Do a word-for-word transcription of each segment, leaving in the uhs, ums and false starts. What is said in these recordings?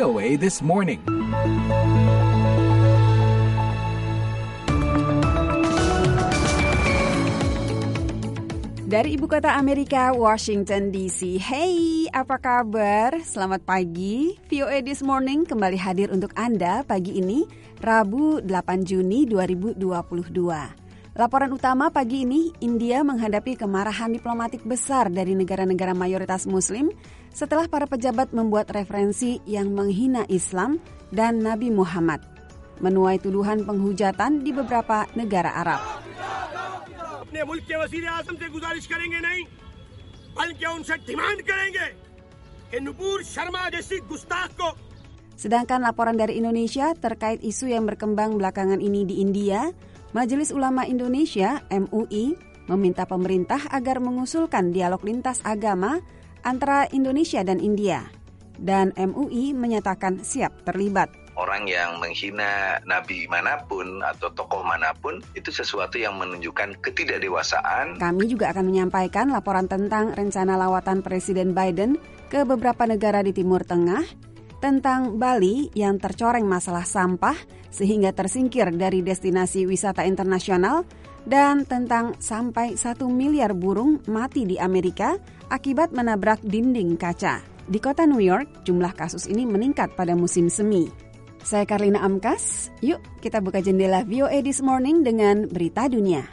O A This Morning. Dari ibu kota Amerika, Washington D C. Hey, apa kabar? Selamat pagi. V O A This Morning kembali hadir untuk Anda pagi ini, Rabu delapan Juni dua ribu dua puluh dua. Laporan utama pagi ini, India menghadapi kemarahan diplomatik besar dari negara-negara mayoritas Muslim setelah para pejabat membuat referensi yang menghina Islam dan Nabi Muhammad, menuai tuduhan penghujatan di beberapa negara Arab. अपने मुल्क के वज़ीर आज़म से गुजारिश करेंगे नहीं, बल्कि उनसे डिमांड करेंगे कि नुपुर शर्मा जैसी गुस्ताख को. Sedangkan laporan dari Indonesia terkait isu yang berkembang belakangan ini di India, Majelis Ulama Indonesia M U I meminta pemerintah agar mengusulkan dialog lintas agama antara Indonesia dan India, dan M U I menyatakan siap terlibat. Orang yang menghina nabi manapun atau tokoh manapun itu sesuatu yang menunjukkan ketidakdewasaan. Kami juga akan menyampaikan laporan tentang rencana lawatan Presiden Biden ke beberapa negara di Timur Tengah, tentang Bali yang tercoreng masalah sampah sehingga tersingkir dari destinasi wisata internasional, dan tentang sampai satu miliar burung mati di Amerika akibat menabrak dinding kaca. Di kota New York, jumlah kasus ini meningkat pada musim semi. Saya Karlina Amkas, yuk kita buka jendela V O A This Morning dengan berita dunia.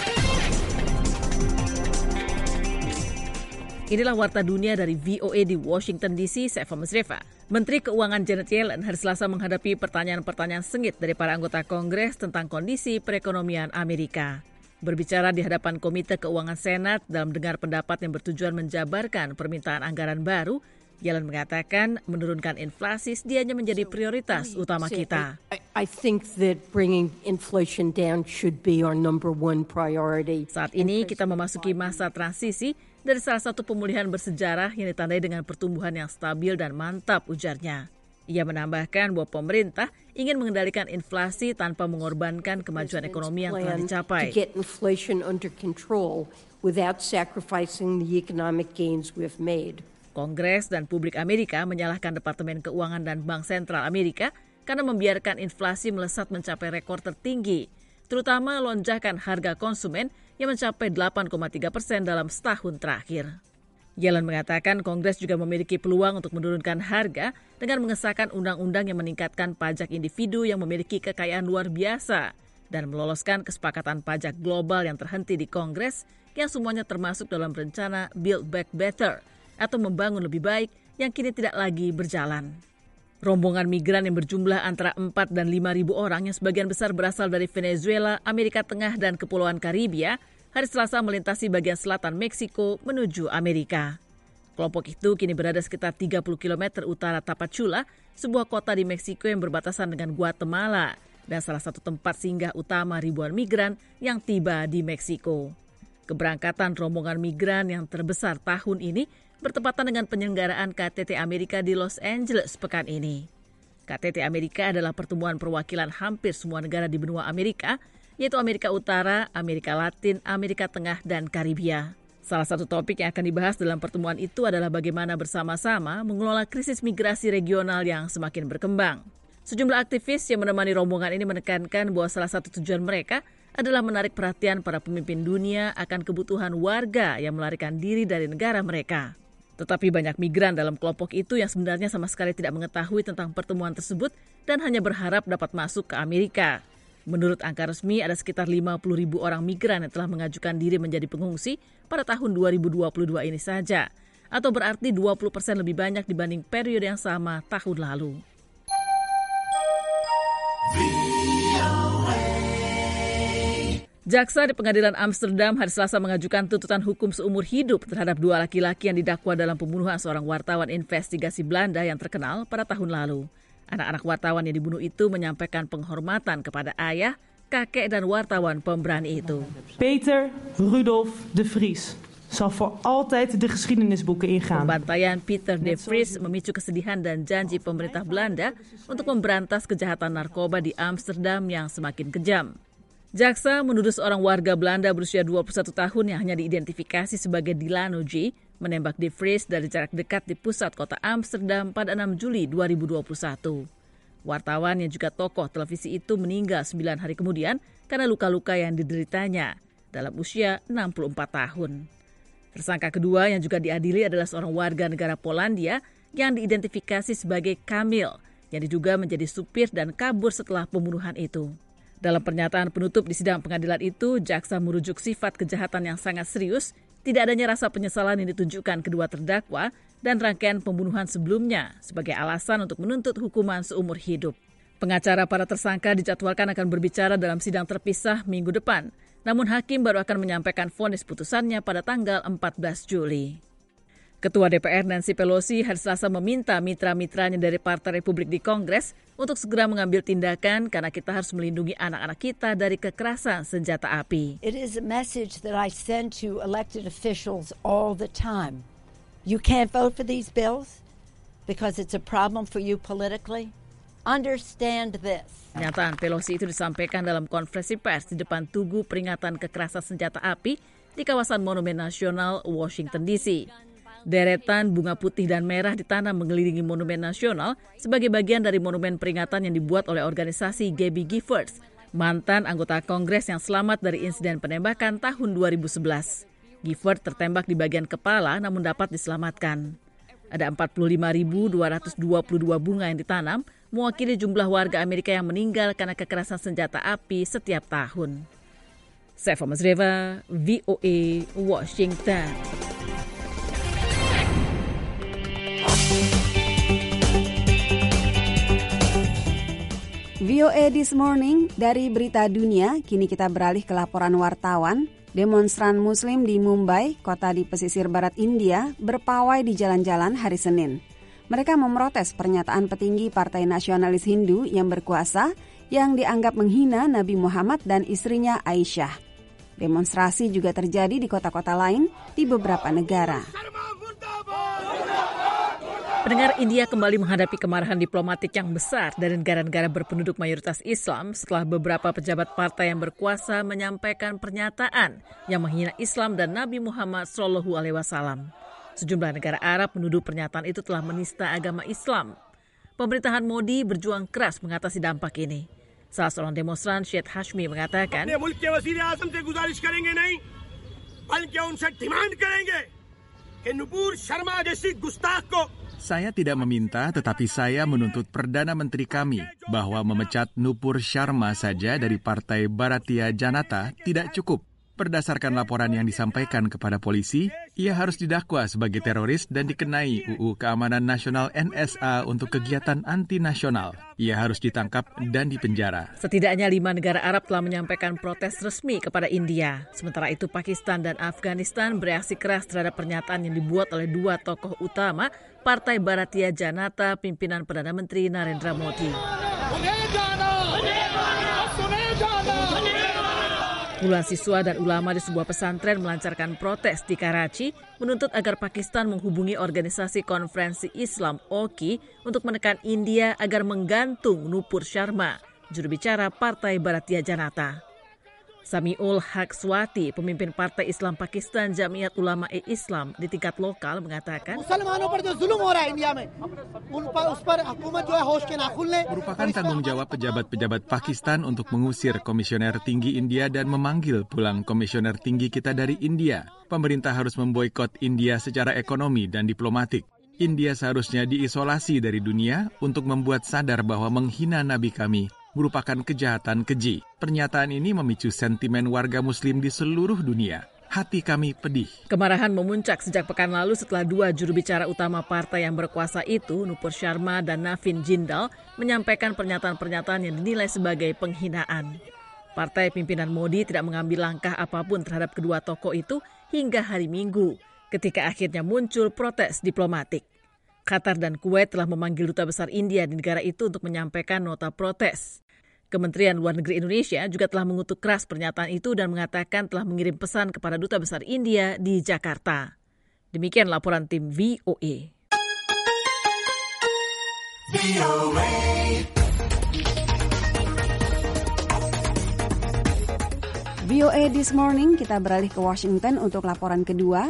Inilah Warta Dunia dari V O A di Washington D C, saya Fama Zrefa. Menteri Keuangan Janet Yellen hari Selasa menghadapi pertanyaan-pertanyaan sengit dari para anggota Kongres tentang kondisi perekonomian Amerika. Berbicara di hadapan Komite Keuangan Senat dalam dengar pendapat yang bertujuan menjabarkan permintaan anggaran baru, Yellen mengatakan menurunkan inflasi sedianya menjadi prioritas utama kita. I think that bringing inflation down should be our number one priority. Saat ini kita memasuki masa transisi dari salah satu pemulihan bersejarah yang ditandai dengan pertumbuhan yang stabil dan mantap, ujarnya. Ia menambahkan bahwa pemerintah ingin mengendalikan inflasi tanpa mengorbankan kemajuan ekonomi yang telah dicapai. To get inflation under control without sacrificing the economic gains we've made. Kongres dan publik Amerika menyalahkan Departemen Keuangan dan Bank Sentral Amerika karena membiarkan inflasi melesat mencapai rekor tertinggi, terutama lonjakan harga konsumen yang mencapai delapan koma tiga persen dalam setahun terakhir. Yellen mengatakan Kongres juga memiliki peluang untuk menurunkan harga dengan mengesahkan undang-undang yang meningkatkan pajak individu yang memiliki kekayaan luar biasa dan meloloskan kesepakatan pajak global yang terhenti di Kongres yang semuanya termasuk dalam rencana Build Back Better atau membangun lebih baik yang kini tidak lagi berjalan. Rombongan migran yang berjumlah antara empat dan lima ribu orang yang sebagian besar berasal dari Venezuela, Amerika Tengah, dan Kepulauan Karibia hari Selasa melintasi bagian selatan Meksiko menuju Amerika. Kelompok itu kini berada sekitar tiga puluh kilometer utara Tapachula, sebuah kota di Meksiko yang berbatasan dengan Guatemala, dan salah satu tempat singgah utama ribuan migran yang tiba di Meksiko. Keberangkatan rombongan migran yang terbesar tahun ini bertepatan dengan penyelenggaraan K T T Amerika di Los Angeles pekan ini. K T T Amerika adalah pertemuan perwakilan hampir semua negara di benua Amerika, yaitu Amerika Utara, Amerika Latin, Amerika Tengah, dan Karibia. Salah satu topik yang akan dibahas dalam pertemuan itu adalah bagaimana bersama-sama mengelola krisis migrasi regional yang semakin berkembang. Sejumlah aktivis yang menemani rombongan ini menekankan bahwa salah satu tujuan mereka adalah menarik perhatian para pemimpin dunia akan kebutuhan warga yang melarikan diri dari negara mereka. Tetapi banyak migran dalam kelompok itu yang sebenarnya sama sekali tidak mengetahui tentang pertemuan tersebut dan hanya berharap dapat masuk ke Amerika. Menurut angka resmi, ada sekitar lima puluh ribu orang migran yang telah mengajukan diri menjadi pengungsi pada tahun dua ribu dua puluh dua ini saja, atau berarti dua puluh persen lebih banyak dibanding periode yang sama tahun lalu. Jaksa di Pengadilan Amsterdam hari Selasa mengajukan tuntutan hukum seumur hidup terhadap dua laki-laki yang didakwa dalam pembunuhan seorang wartawan investigasi Belanda yang terkenal pada tahun lalu. Anak-anak wartawan yang dibunuh itu menyampaikan penghormatan kepada ayah, kakek, dan wartawan pemberani itu. Peter Rudolf de Vries zal voor altijd de geschiedenisboeken ingaan. Pembantaian Peter de Vries memicu kesedihan dan janji pemerintah Belanda untuk memberantas kejahatan narkoba di Amsterdam yang semakin kejam. Jaksa menuduh seorang warga Belanda berusia dua puluh satu tahun yang hanya diidentifikasi sebagai Dilano G menembak De Vries dari jarak dekat di pusat kota Amsterdam pada enam Juli dua ribu dua puluh satu. Wartawan yang juga tokoh televisi itu meninggal sembilan hari kemudian karena luka-luka yang dideritanya dalam usia enam puluh empat tahun. Tersangka kedua yang juga diadili adalah seorang warga negara Polandia yang diidentifikasi sebagai Kamil, yang diduga menjadi supir dan kabur setelah pembunuhan itu. Dalam pernyataan penutup di sidang pengadilan itu, jaksa merujuk sifat kejahatan yang sangat serius, tidak adanya rasa penyesalan yang ditunjukkan kedua terdakwa, dan rangkaian pembunuhan sebelumnya sebagai alasan untuk menuntut hukuman seumur hidup. Pengacara para tersangka dijadwalkan akan berbicara dalam sidang terpisah minggu depan, namun hakim baru akan menyampaikan vonis putusannya pada tanggal empat belas Juli. Ketua D P R Nancy Pelosi hari Selasa meminta mitra-mitranya dari Partai Republik di Kongres untuk segera mengambil tindakan karena kita harus melindungi anak-anak kita dari kekerasan senjata api. It is a message that I send to elected officials all the time. You can't vote for these bills because it's a problem for you politically. Understand this. Pernyataan Pelosi itu disampaikan dalam konferensi pers di depan Tugu Peringatan Kekerasan Senjata Api di kawasan Monumen Nasional, Washington D C. Deretan bunga putih dan merah ditanam mengelilingi Monumen Nasional sebagai bagian dari monumen peringatan yang dibuat oleh organisasi Gabby Giffords, mantan anggota Kongres yang selamat dari insiden penembakan tahun dua ribu sebelas. Giffords tertembak di bagian kepala namun dapat diselamatkan. Ada empat puluh lima ribu dua ratus dua puluh dua bunga yang ditanam, mewakili jumlah warga Amerika yang meninggal karena kekerasan senjata api setiap tahun. Sefa Mazreva, V O A, Washington. V O A This Morning, dari berita dunia, kini kita beralih ke laporan wartawan. Demonstran Muslim di Mumbai, kota di pesisir barat India, berpawai di jalan-jalan hari Senin. Mereka memprotes pernyataan petinggi Partai Nasionalis Hindu yang berkuasa yang dianggap menghina Nabi Muhammad dan istrinya Aisyah. Demonstrasi juga terjadi di kota-kota lain di beberapa negara. Pendengar, India kembali menghadapi kemarahan diplomatik yang besar dari negara-negara berpenduduk mayoritas Islam setelah beberapa pejabat partai yang berkuasa menyampaikan pernyataan yang menghina Islam dan Nabi Muhammad shallallahu alaihi wasallam. Sejumlah negara Arab menuduh pernyataan itu telah menista agama Islam. Pemerintahan Modi berjuang keras mengatasi dampak ini. Salah seorang demonstran, Syed Hashmi, mengatakan, saya tidak meminta, tetapi saya menuntut Perdana Menteri kami bahwa memecat Nupur Sharma saja dari Partai Bharatiya Janata tidak cukup. Berdasarkan laporan yang disampaikan kepada polisi, ia harus didakwa sebagai teroris dan dikenai U U Keamanan Nasional N S A untuk kegiatan anti-nasional. Ia harus ditangkap dan dipenjara. Setidaknya lima negara Arab telah menyampaikan protes resmi kepada India. Sementara itu Pakistan dan Afghanistan bereaksi keras terhadap pernyataan yang dibuat oleh dua tokoh utama Partai Bharatiya Janata pimpinan Perdana Menteri Narendra Modi. Puluhan siswa dan ulama di sebuah pesantren melancarkan protes di Karachi menuntut agar Pakistan menghubungi organisasi konferensi Islam O K I untuk menekan India agar menggantung Nupur Sharma, juru bicara Partai Bharatiya Janata. Samiul Haq Swati, pemimpin Partai Islam Pakistan Jamiat Ulama e Islam di tingkat lokal, mengatakan merupakan tanggung jawab pejabat-pejabat Pakistan untuk mengusir Komisioner Tinggi India dan memanggil pulang Komisioner Tinggi kita dari India. Pemerintah harus memboikot India secara ekonomi dan diplomatik. India seharusnya diisolasi dari dunia untuk membuat sadar bahwa menghina Nabi kami merupakan kejahatan keji. Pernyataan ini memicu sentimen warga Muslim di seluruh dunia. Hati kami pedih. Kemarahan memuncak sejak pekan lalu setelah dua juru bicara utama partai yang berkuasa itu, Nupur Sharma dan Navin Jindal, menyampaikan pernyataan-pernyataan yang dinilai sebagai penghinaan. Partai pimpinan Modi tidak mengambil langkah apapun terhadap kedua tokoh itu hingga hari Minggu, ketika akhirnya muncul protes diplomatik. Qatar dan Kuwait telah memanggil duta besar India di negara itu untuk menyampaikan nota protes. Kementerian Luar Negeri Indonesia juga telah mengutuk keras pernyataan itu dan mengatakan telah mengirim pesan kepada duta besar India di Jakarta. Demikian laporan tim V O A. V O A This Morning, kita beralih ke Washington untuk laporan kedua.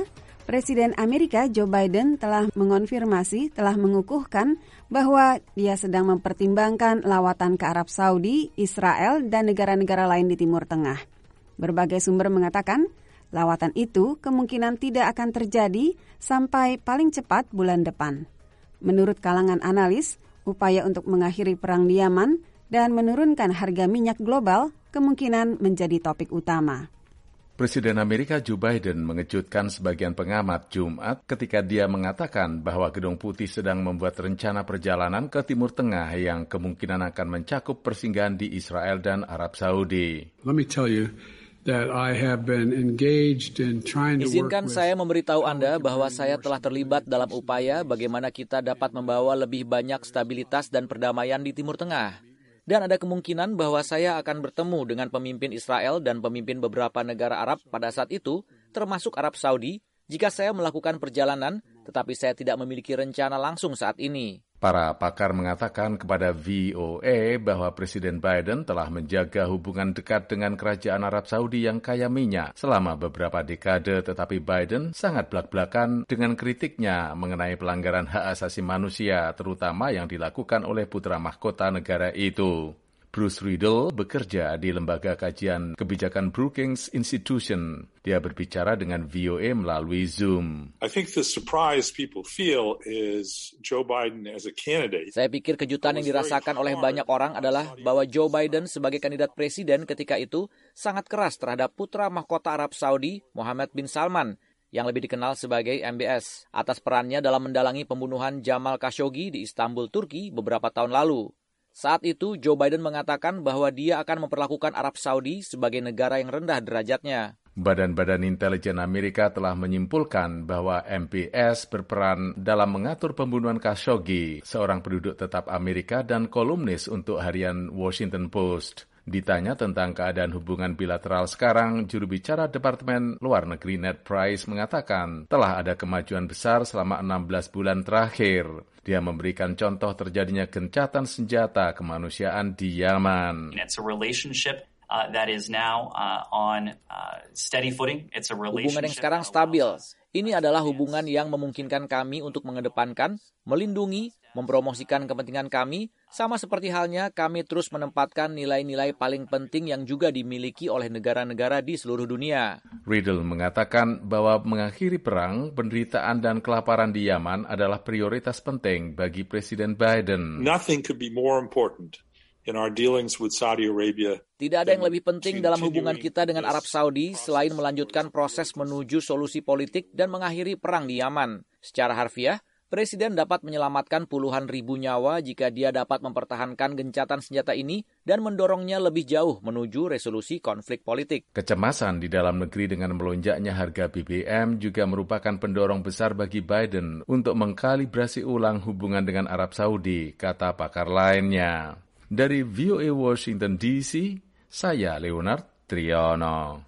Presiden Amerika Joe Biden telah mengonfirmasi, telah mengukuhkan bahwa dia sedang mempertimbangkan lawatan ke Arab Saudi, Israel, dan negara-negara lain di Timur Tengah. Berbagai sumber mengatakan, lawatan itu kemungkinan tidak akan terjadi sampai paling cepat bulan depan. Menurut kalangan analis, upaya untuk mengakhiri perang di Yaman dan menurunkan harga minyak global kemungkinan menjadi topik utama. Presiden Amerika Joe Biden mengejutkan sebagian pengamat Jumat ketika dia mengatakan bahwa Gedung Putih sedang membuat rencana perjalanan ke Timur Tengah yang kemungkinan akan mencakup persinggahan di Israel dan Arab Saudi. Let me tell you that I have been engaged in trying to work with... Izinkan saya memberitahu Anda bahwa saya telah terlibat dalam upaya bagaimana kita dapat membawa lebih banyak stabilitas dan perdamaian di Timur Tengah. Dan ada kemungkinan bahwa saya akan bertemu dengan pemimpin Israel dan pemimpin beberapa negara Arab pada saat itu, termasuk Arab Saudi, jika saya melakukan perjalanan, tetapi saya tidak memiliki rencana langsung saat ini. Para pakar mengatakan kepada V O A bahwa Presiden Biden telah menjaga hubungan dekat dengan kerajaan Arab Saudi yang kaya minyak selama beberapa dekade, tetapi Biden sangat belak-belakan dengan kritiknya mengenai pelanggaran hak asasi manusia, terutama yang dilakukan oleh putra mahkota negara itu. Bruce Riddle bekerja di lembaga kajian kebijakan Brookings Institution. Dia berbicara dengan V O A melalui Zoom. I think the surprise people feel is Joe Biden as a candidate. Saya pikir kejutan yang dirasakan oleh banyak orang adalah bahwa Joe Biden sebagai kandidat presiden ketika itu sangat keras terhadap putra mahkota Arab Saudi, Mohammed bin Salman, yang lebih dikenal sebagai M B S, atas perannya dalam mendalangi pembunuhan Jamal Khashoggi di Istanbul, Turki beberapa tahun lalu. Saat itu, Joe Biden mengatakan bahwa dia akan memperlakukan Arab Saudi sebagai negara yang rendah derajatnya. Badan-badan intelijen Amerika telah menyimpulkan bahwa M B S berperan dalam mengatur pembunuhan Khashoggi, seorang penduduk tetap Amerika dan kolumnis untuk harian Washington Post. Ditanya tentang keadaan hubungan bilateral sekarang, juru bicara Departemen Luar Negeri Ned Price mengatakan telah ada kemajuan besar selama enam belas bulan terakhir. Dia memberikan contoh terjadinya gencatan senjata kemanusiaan di Yaman. It's a relationship uh, that is now uh, on uh, steady footing. It's a relationship. Hubungan yang sekarang stabil. Ini adalah hubungan yang memungkinkan kami untuk mengedepankan, melindungi, mempromosikan kepentingan kami, sama seperti halnya kami terus menempatkan nilai-nilai paling penting yang juga dimiliki oleh negara-negara di seluruh dunia. Riddle mengatakan bahwa mengakhiri perang, penderitaan dan kelaparan di Yaman adalah prioritas penting bagi Presiden Biden. Nothing could be more important in our dealings with Saudi Arabia. Tidak ada yang lebih penting dalam hubungan kita dengan Arab Saudi selain melanjutkan proses menuju solusi politik dan mengakhiri perang di Yaman. Secara harfiah, Presiden dapat menyelamatkan puluhan ribu nyawa jika dia dapat mempertahankan gencatan senjata ini dan mendorongnya lebih jauh menuju resolusi konflik politik. Kecemasan di dalam negeri dengan melonjaknya harga B B M juga merupakan pendorong besar bagi Biden untuk mengkalibrasi ulang hubungan dengan Arab Saudi, kata pakar lainnya. Dari V O A Washington D C, saya Leonard Triono.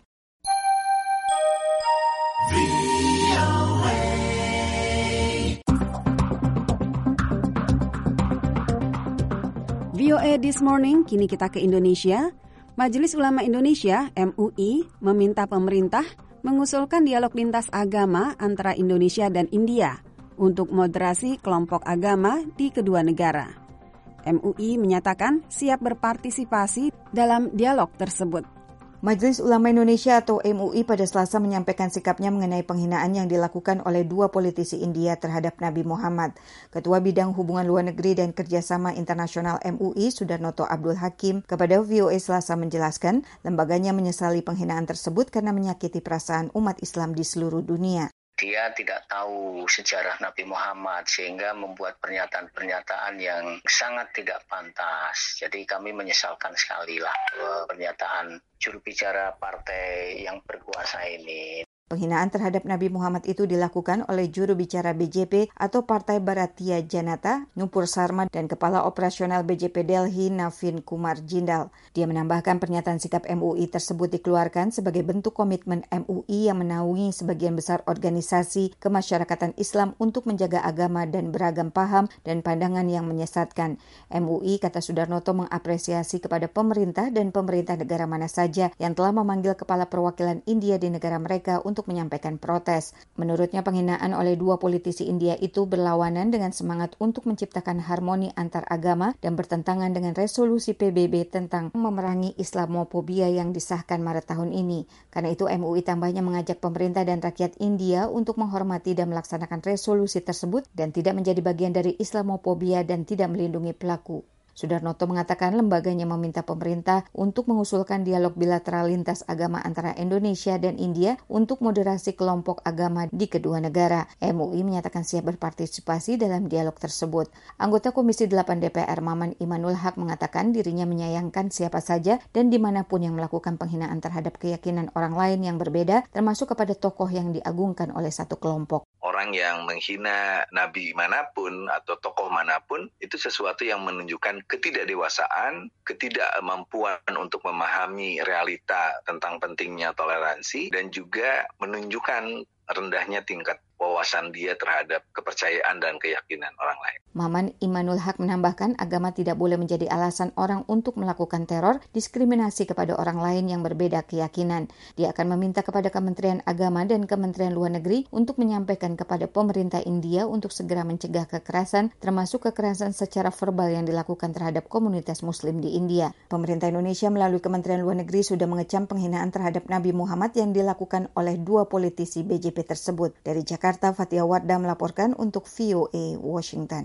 V O A This Morning, kini kita ke Indonesia. Majelis Ulama Indonesia, M U I, meminta pemerintah mengusulkan dialog lintas agama antara Indonesia dan India untuk moderasi kelompok agama di kedua negara. M U I menyatakan siap berpartisipasi dalam dialog tersebut. Majelis Ulama Indonesia atau M U I pada Selasa menyampaikan sikapnya mengenai penghinaan yang dilakukan oleh dua politisi India terhadap Nabi Muhammad. Ketua Bidang Hubungan Luar Negeri dan Kerjasama Internasional M U I, Sudarnoto Abdul Hakim, kepada V O A Selasa menjelaskan, lembaganya menyesali penghinaan tersebut karena menyakiti perasaan umat Islam di seluruh dunia. Dia tidak tahu sejarah Nabi Muhammad sehingga membuat pernyataan-pernyataan yang sangat tidak pantas. Jadi kami menyesalkan sekali lah pernyataan juru bicara partai yang berkuasa ini. Penghinaan terhadap Nabi Muhammad itu dilakukan oleh juru bicara B J P atau Partai Bharatiya Janata, Nupur Sarma, dan Kepala Operasional B J P Delhi, Navin Kumar Jindal. Dia menambahkan pernyataan sikap M U I tersebut dikeluarkan sebagai bentuk komitmen M U I yang menaungi sebagian besar organisasi kemasyarakatan Islam untuk menjaga agama dan beragam paham dan pandangan yang menyesatkan. M U I, kata Sudarnoto, mengapresiasi kepada pemerintah dan pemerintah negara mana saja yang telah memanggil kepala perwakilan India di negara mereka untuk untuk menyampaikan protes. Menurutnya penghinaan oleh dua politisi India itu berlawanan dengan semangat untuk menciptakan harmoni antar agama dan bertentangan dengan resolusi P B B tentang memerangi Islamofobia yang disahkan Maret tahun ini. Karena itu M U I tambahnya mengajak pemerintah dan rakyat India untuk menghormati dan melaksanakan resolusi tersebut dan tidak menjadi bagian dari Islamofobia dan tidak melindungi pelaku. Sudarnoto mengatakan lembaganya meminta pemerintah untuk mengusulkan dialog bilateral lintas agama antara Indonesia dan India untuk moderasi kelompok agama di kedua negara. M U I menyatakan siap berpartisipasi dalam dialog tersebut. Anggota Komisi delapan D P R Maman Imanul Haq mengatakan dirinya menyayangkan siapa saja dan dimanapun yang melakukan penghinaan terhadap keyakinan orang lain yang berbeda, termasuk kepada tokoh yang diagungkan oleh satu kelompok. Orang yang menghina nabi manapun atau tokoh manapun itu sesuatu yang menunjukkan ketidakdewasaan, ketidakmampuan untuk memahami realita tentang pentingnya toleransi dan juga menunjukkan rendahnya tingkat wawasan dia terhadap kepercayaan dan keyakinan orang lain. Maman Imanul Haq menambahkan agama tidak boleh menjadi alasan orang untuk melakukan teror, diskriminasi kepada orang lain yang berbeda keyakinan. Dia akan meminta kepada Kementerian Agama dan Kementerian Luar Negeri untuk menyampaikan kepada pemerintah India untuk segera mencegah kekerasan, termasuk kekerasan secara verbal yang dilakukan terhadap komunitas Muslim di India. Pemerintah Indonesia melalui Kementerian Luar Negeri sudah mengecam penghinaan terhadap Nabi Muhammad yang dilakukan oleh dua politisi B J P tersebut. Dari Jakarta, Fatia Wardah melaporkan untuk V O A Washington.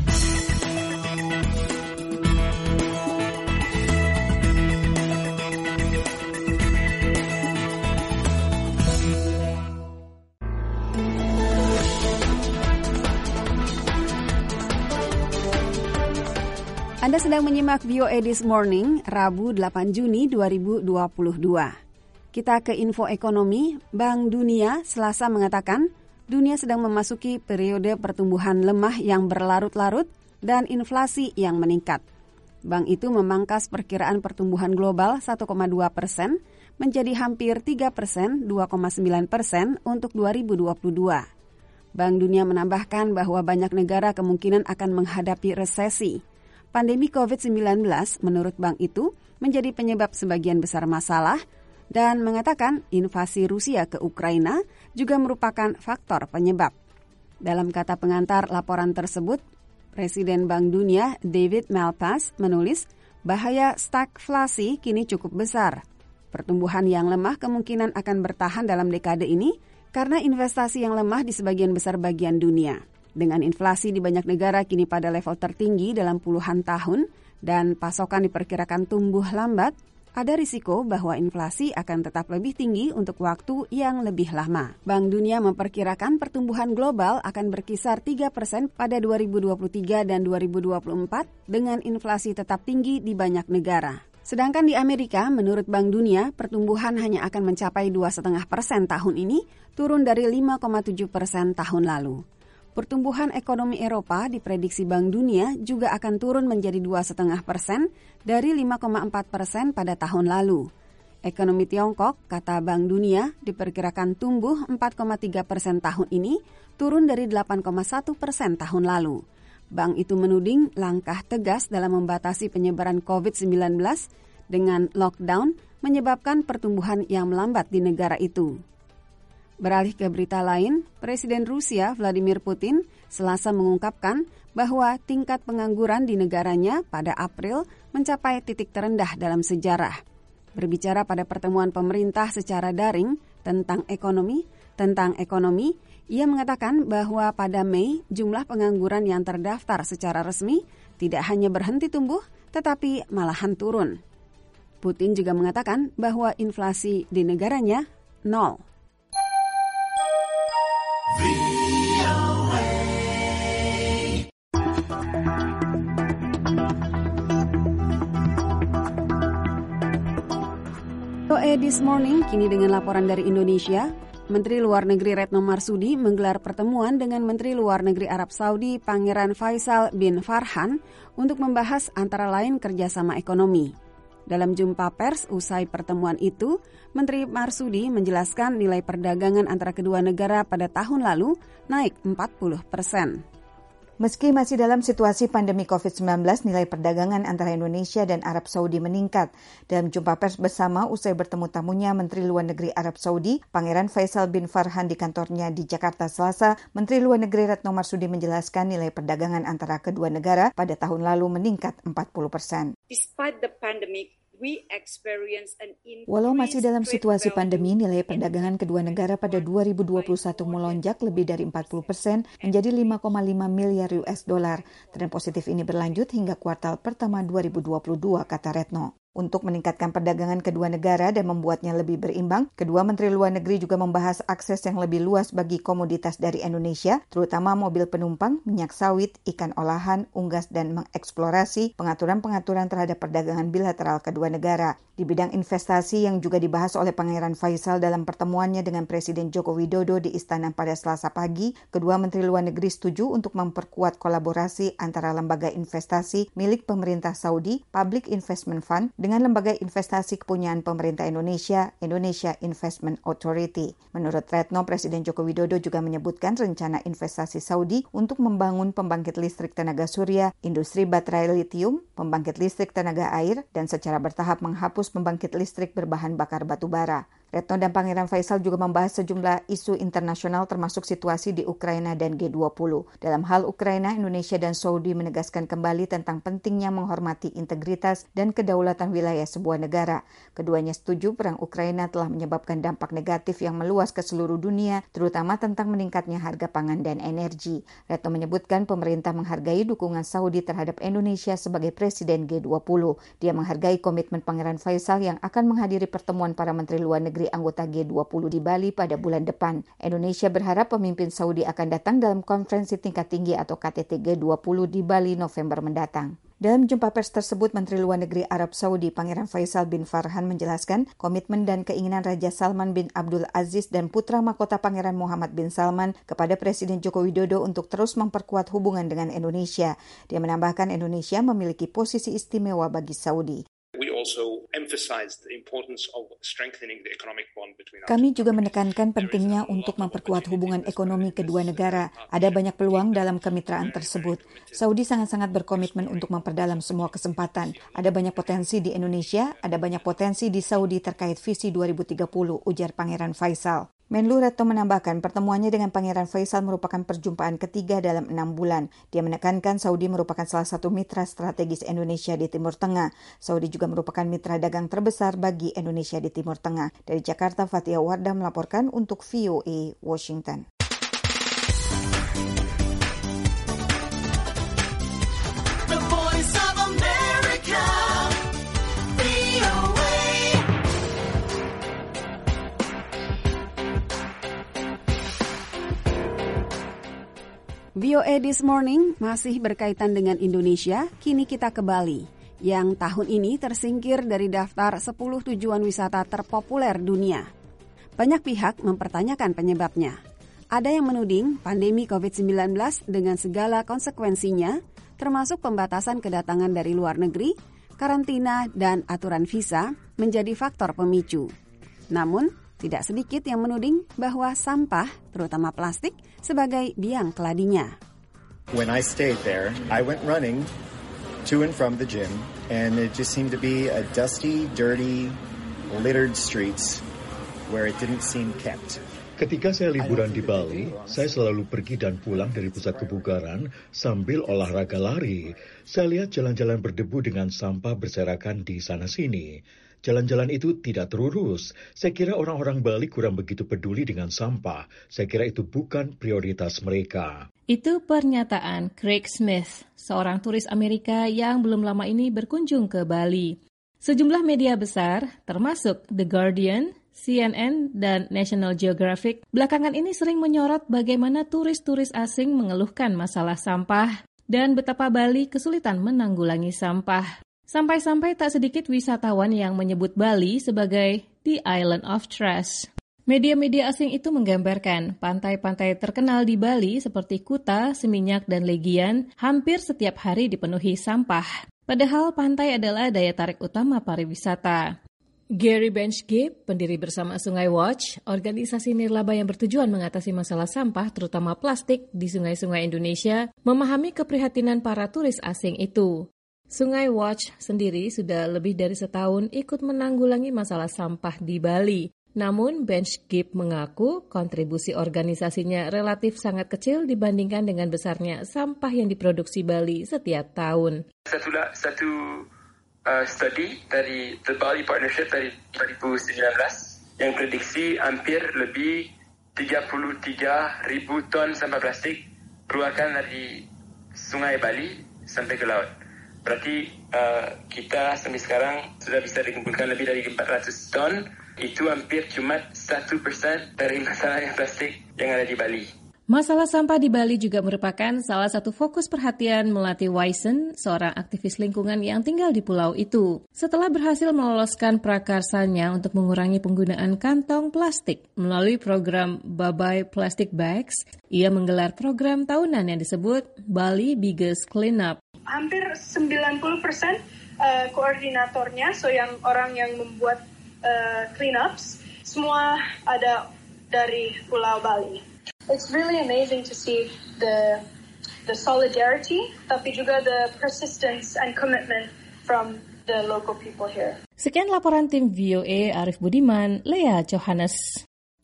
Anda sedang menyimak V O A This Morning, Rabu delapan Juni dua ribu dua puluh dua. Kita ke info ekonomi. Bank Dunia Selasa mengatakan dunia sedang memasuki periode pertumbuhan lemah yang berlarut-larut dan inflasi yang meningkat. Bank itu memangkas perkiraan pertumbuhan global satu koma dua persen menjadi hampir tiga persen, dua koma sembilan persen untuk dua ribu dua puluh dua. Bank Dunia menambahkan bahwa banyak negara kemungkinan akan menghadapi resesi. Pandemi covid sembilan belas menurut bank itu menjadi penyebab sebagian besar masalah dan mengatakan invasi Rusia ke Ukraina juga merupakan faktor penyebab. Dalam kata pengantar laporan tersebut, Presiden Bank Dunia David Malpass menulis bahaya stagflasi kini cukup besar. Pertumbuhan yang lemah kemungkinan akan bertahan dalam dekade ini karena investasi yang lemah di sebagian besar bagian dunia. Dengan inflasi di banyak negara kini pada level tertinggi dalam puluhan tahun dan pasokan diperkirakan tumbuh lambat, ada risiko bahwa inflasi akan tetap lebih tinggi untuk waktu yang lebih lama. Bank Dunia memperkirakan pertumbuhan global akan berkisar tiga persen pada dua ribu dua puluh tiga dan dua ribu dua puluh empat dengan inflasi tetap tinggi di banyak negara. Sedangkan di Amerika, menurut Bank Dunia, pertumbuhan hanya akan mencapai dua koma lima persen tahun ini, turun dari lima koma tujuh persen tahun lalu. Pertumbuhan ekonomi Eropa diprediksi Bank Dunia juga akan turun menjadi dua koma lima persen dari lima koma empat persen pada tahun lalu. Ekonomi Tiongkok, kata Bank Dunia, diperkirakan tumbuh empat koma tiga persen tahun ini, turun dari delapan koma satu persen tahun lalu. Bank itu menuding langkah tegas dalam membatasi penyebaran covid sembilan belas dengan lockdown menyebabkan pertumbuhan yang melambat di negara itu. Beralih ke berita lain, Presiden Rusia Vladimir Putin Selasa mengungkapkan bahwa tingkat pengangguran di negaranya pada April mencapai titik terendah dalam sejarah. Berbicara pada pertemuan pemerintah secara daring tentang ekonomi, tentang ekonomi, ia mengatakan bahwa pada Mei jumlah pengangguran yang terdaftar secara resmi tidak hanya berhenti tumbuh, tetapi malahan turun. Putin juga mengatakan bahwa inflasi di negaranya nol. V O A This Morning kini dengan laporan dari Indonesia. Menteri Luar Negeri Retno Marsudi menggelar pertemuan dengan Menteri Luar Negeri Arab Saudi Pangeran Faisal bin Farhan untuk membahas antara lain kerjasama ekonomi. Dalam jumpa pers usai pertemuan itu, Menteri Marsudi menjelaskan nilai perdagangan antara kedua negara pada tahun lalu naik empat puluh persen. Meski masih dalam situasi pandemi covid sembilan belas, nilai perdagangan antara Indonesia dan Arab Saudi meningkat. Dalam jumpa pers bersama usai bertemu tamunya Menteri Luar Negeri Arab Saudi, Pangeran Faisal bin Farhan di kantornya di Jakarta Selasa, Menteri Luar Negeri Retno Marsudi menjelaskan nilai perdagangan antara kedua negara pada tahun lalu meningkat empat puluh persen. Despite the pandemic, walau masih dalam situasi pandemi, nilai perdagangan kedua negara pada dua ribu dua puluh satu melonjak lebih dari empat puluh persen menjadi lima koma lima miliar U S dolar. Tren positif ini berlanjut hingga kuartal pertama dua ribu dua puluh dua, kata Retno. Untuk meningkatkan perdagangan kedua negara dan membuatnya lebih berimbang, kedua Menteri Luar Negeri juga membahas akses yang lebih luas bagi komoditas dari Indonesia, terutama mobil penumpang, minyak sawit, ikan olahan, unggas, dan mengeksplorasi pengaturan-pengaturan terhadap perdagangan bilateral kedua negara. Di bidang investasi yang juga dibahas oleh Pangeran Faisal dalam pertemuannya dengan Presiden Joko Widodo di Istana pada Selasa pagi, kedua Menteri Luar Negeri setuju untuk memperkuat kolaborasi antara lembaga investasi milik pemerintah Saudi, Public Investment Fund, dengan lembaga investasi kepunyaan pemerintah Indonesia, Indonesia Investment Authority. Menurut Retno, Presiden Joko Widodo juga menyebutkan rencana investasi Saudi untuk membangun pembangkit listrik tenaga surya, industri baterai litium, pembangkit listrik tenaga air, dan secara bertahap menghapus pembangkit listrik berbahan bakar batu bara. Retno dan Pangeran Faisal juga membahas sejumlah isu internasional termasuk situasi di Ukraina dan G dua puluh. Dalam hal Ukraina, Indonesia dan Saudi menegaskan kembali tentang pentingnya menghormati integritas dan kedaulatan wilayah sebuah negara. Keduanya setuju perang Ukraina telah menyebabkan dampak negatif yang meluas ke seluruh dunia, terutama tentang meningkatnya harga pangan dan energi. Retno menyebutkan pemerintah menghargai dukungan Saudi terhadap Indonesia sebagai Presiden G dua puluh. Dia menghargai komitmen Pangeran Faisal yang akan menghadiri pertemuan para Menteri Luar Negeri anggota G dua puluh di Bali pada bulan depan. Indonesia berharap pemimpin Saudi akan datang dalam konferensi tingkat tinggi atau K T T G dua puluh di Bali November mendatang. Dalam jumpa pers tersebut, Menteri Luar Negeri Arab Saudi Pangeran Faisal bin Farhan menjelaskan komitmen dan keinginan Raja Salman bin Abdul Aziz dan putra mahkota Pangeran Muhammad bin Salman kepada Presiden Joko Widodo untuk terus memperkuat hubungan dengan Indonesia. Dia menambahkan Indonesia memiliki posisi istimewa bagi Saudi. Kami juga menekankan pentingnya untuk memperkuat hubungan ekonomi kedua negara. Ada banyak peluang dalam kemitraan tersebut. Saudi sangat-sangat berkomitmen untuk memperdalam semua kesempatan. Ada banyak potensi di Indonesia, ada banyak potensi di Saudi terkait visi dua ribu tiga puluh, ujar Pangeran Faisal. Menlu Retno menambahkan pertemuannya dengan Pangeran Faisal merupakan perjumpaan ketiga dalam enam bulan. Dia menekankan Saudi merupakan salah satu mitra strategis Indonesia di Timur Tengah. Saudi juga merupakan mitra dagang terbesar bagi Indonesia di Timur Tengah. Dari Jakarta, Fatia Wardah melaporkan untuk V O A Washington. V O A This Morning masih berkaitan dengan Indonesia, kini kita ke Bali, yang tahun ini tersingkir dari daftar sepuluh tujuan wisata terpopuler dunia. Banyak pihak mempertanyakan penyebabnya. Ada yang menuding pandemi covid sembilan belas dengan segala konsekuensinya, termasuk pembatasan kedatangan dari luar negeri, karantina, dan aturan visa menjadi faktor pemicu. Namun, tidak sedikit yang menuding bahwa sampah, terutama plastik, sebagai biang keladinya. When I stayed there, I went running to and from the gym, and it just seemed to be a dusty, dirty, littered streets where it didn't seem kept. Ketika saya liburan di Bali, saya selalu pergi dan pulang dari pusat kebugaran sambil olahraga lari. Saya lihat jalan-jalan berdebu dengan sampah berserakan di sana-sini. Jalan-jalan itu tidak terurus. Saya kira orang-orang Bali kurang begitu peduli dengan sampah. Saya kira itu bukan prioritas mereka. Itu pernyataan Craig Smith, seorang turis Amerika yang belum lama ini berkunjung ke Bali. Sejumlah media besar, termasuk The Guardian, C N N, dan National Geographic, belakangan ini sering menyorot bagaimana turis-turis asing mengeluhkan masalah sampah dan betapa Bali kesulitan menanggulangi sampah. Sampai-sampai tak sedikit wisatawan yang menyebut Bali sebagai the island of trash. Media-media asing itu menggambarkan pantai-pantai terkenal di Bali seperti Kuta, Seminyak, dan Legian hampir setiap hari dipenuhi sampah. Padahal pantai adalah daya tarik utama pariwisata. Gary Benchgib, pendiri bersama Sungai Watch, organisasi nirlaba yang bertujuan mengatasi masalah sampah, terutama plastik, di sungai-sungai Indonesia, memahami keprihatinan para turis asing itu. Sungai Watch sendiri sudah lebih dari setahun ikut menanggulangi masalah sampah di Bali. Namun, Benchgib mengaku kontribusi organisasinya relatif sangat kecil dibandingkan dengan besarnya sampah yang diproduksi Bali setiap tahun. Satu, satu uh, study dari The Bali Partnership dari dua ribu sembilan belas yang prediksi hampir lebih tiga puluh tiga ribu ton sampah plastik keluarkan dari Sungai Bali sampai ke laut. Berarti uh, kita sampai sekarang sudah bisa dikumpulkan lebih dari empat ratus ton. Itu hampir cuma satu persen dari masalah yang plastik yang ada di Bali. Masalah sampah di Bali juga merupakan salah satu fokus perhatian Melati Waisen, seorang aktivis lingkungan yang tinggal di pulau itu. Setelah berhasil meloloskan prakarsanya untuk mengurangi penggunaan kantong plastik melalui program Bye-Bye Plastic Bags, ia menggelar program tahunan yang disebut Bali Biggest Cleanup. Hampir sembilan puluh persen uh, koordinatornya, so yang orang yang membuat uh, cleanups, semua ada dari Pulau Bali. It's really amazing to see the the solidarity, tapi juga the persistence and commitment from the local people here. Sekian laporan tim V O A Arif Budiman, Lea Johannes.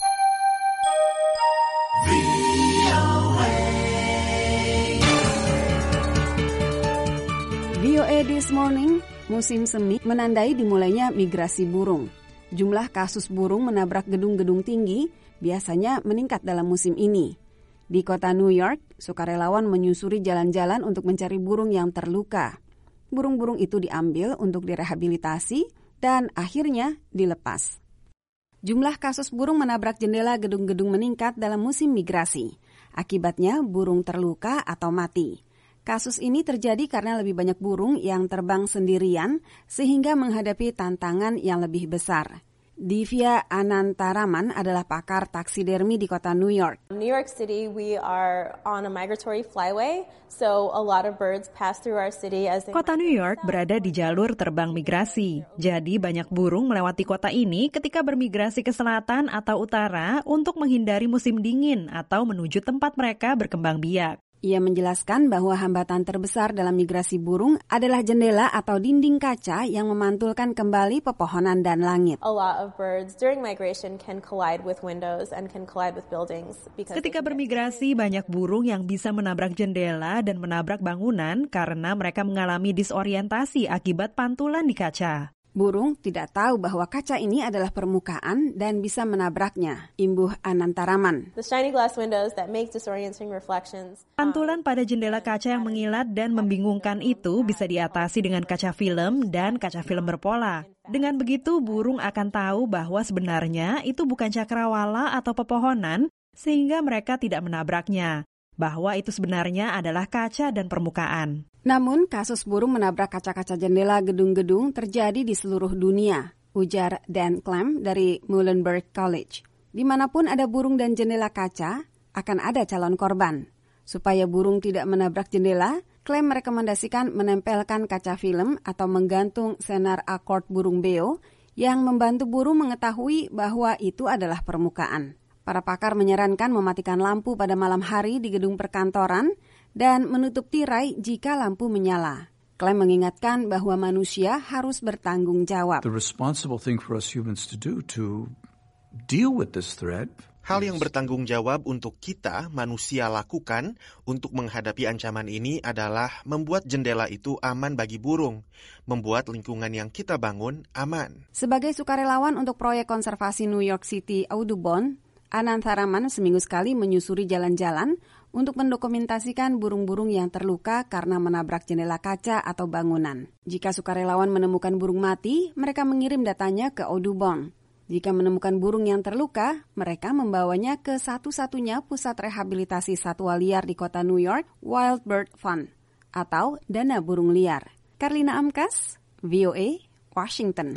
V O A This Morning, musim semi menandai dimulainya migrasi burung. Jumlah kasus burung menabrak gedung-gedung tinggi biasanya meningkat dalam musim ini. Di kota New York, sukarelawan menyusuri jalan-jalan untuk mencari burung yang terluka. Burung-burung itu diambil untuk direhabilitasi dan akhirnya dilepas. Jumlah kasus burung menabrak jendela gedung-gedung meningkat dalam musim migrasi. Akibatnya burung terluka atau mati. Kasus ini terjadi karena lebih banyak burung yang terbang sendirian sehingga menghadapi tantangan yang lebih besar. Divya Anantaraman adalah pakar taksidermi di kota New York. New York City, we are on a migratory flyway, so a lot of birds pass through our city as they... Kota New York berada di jalur terbang migrasi. Jadi banyak burung melewati kota ini ketika bermigrasi ke selatan atau utara untuk menghindari musim dingin atau menuju tempat mereka berkembang biak. Ia menjelaskan bahwa hambatan terbesar dalam migrasi burung adalah jendela atau dinding kaca yang memantulkan kembali pepohonan dan langit. A lot of birds during migration can collide with windows and can collide with buildings. Ketika bermigrasi, banyak burung yang bisa menabrak jendela dan menabrak bangunan karena mereka mengalami disorientasi akibat pantulan di kaca. Burung tidak tahu bahwa kaca ini adalah permukaan dan bisa menabraknya, imbuh Anantaraman. The shiny glass windows that make disorienting reflections. Pantulan pada jendela kaca yang mengilat dan membingungkan itu bisa diatasi dengan kaca film dan kaca film berpola. Dengan begitu, burung akan tahu bahwa sebenarnya itu bukan cakrawala atau pepohonan, sehingga mereka tidak menabraknya. Bahwa itu sebenarnya adalah kaca dan permukaan. Namun, kasus burung menabrak kaca-kaca jendela gedung-gedung terjadi di seluruh dunia, ujar Dan Clem dari Muhlenberg College. Dimanapun ada burung dan jendela kaca, akan ada calon korban. Supaya burung tidak menabrak jendela, Clem merekomendasikan menempelkan kaca film atau menggantung senar akord burung beo yang membantu burung mengetahui bahwa itu adalah permukaan. Para pakar menyarankan mematikan lampu pada malam hari di gedung perkantoran dan menutup tirai jika lampu menyala. Clem mengingatkan bahwa manusia harus bertanggung jawab. The responsible thing for us humans to do to deal with this threat. Hal yang bertanggung jawab untuk kita, manusia, lakukan untuk menghadapi ancaman ini adalah membuat jendela itu aman bagi burung, membuat lingkungan yang kita bangun aman. Sebagai sukarelawan untuk proyek konservasi New York City Audubon, Anantaraman seminggu sekali menyusuri jalan-jalan untuk mendokumentasikan burung-burung yang terluka karena menabrak jendela kaca atau bangunan. Jika sukarelawan menemukan burung mati, mereka mengirim datanya ke Audubon. Jika menemukan burung yang terluka, mereka membawanya ke satu-satunya pusat rehabilitasi satwa liar di kota New York, Wild Bird Fund, atau Dana Burung Liar. Karlina Amkas, V O A, Washington.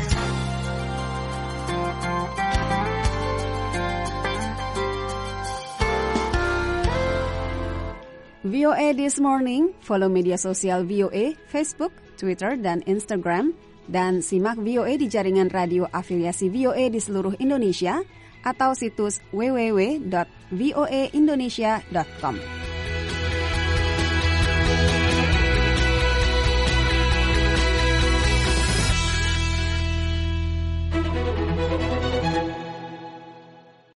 V O A This Morning, follow media sosial V O A, Facebook, Twitter, dan Instagram Dan simak V O A di jaringan radio afiliasi V O A di seluruh Indonesia atau situs w w w dot voa indonesia dot com.